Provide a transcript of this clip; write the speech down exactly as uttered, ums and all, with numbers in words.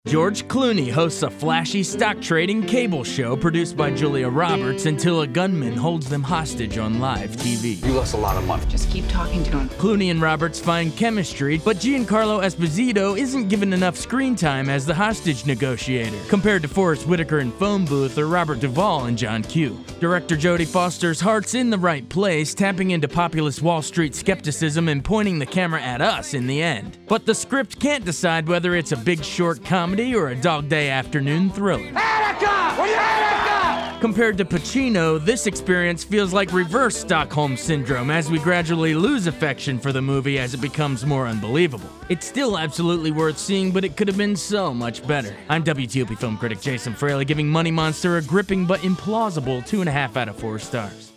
George Clooney hosts a flashy stock trading cable show produced by Julia Roberts until a gunman holds them hostage on live T V. You lost a lot of money. Just keep talking to him. Clooney and Roberts find chemistry, but Giancarlo Esposito isn't given enough screen time as the hostage negotiator, compared to Forrest Whitaker in Phone Booth or Robert Duvall in John Q. Director Jodie Foster's heart's in the right place, tapping into populist Wall Street skepticism and pointing the camera at us in the end. But the script can't decide whether it's a Big Short comedy or a Dog Day Afternoon thriller. Attica! Will you Attica? Compared to Pacino, this experience feels like reverse Stockholm Syndrome as we gradually lose affection for the movie as it becomes more unbelievable. It's still absolutely worth seeing, but it could have been so much better. I'm W T O P film critic Jason Fraley, giving Money Monster a gripping but implausible two and a half out of four stars.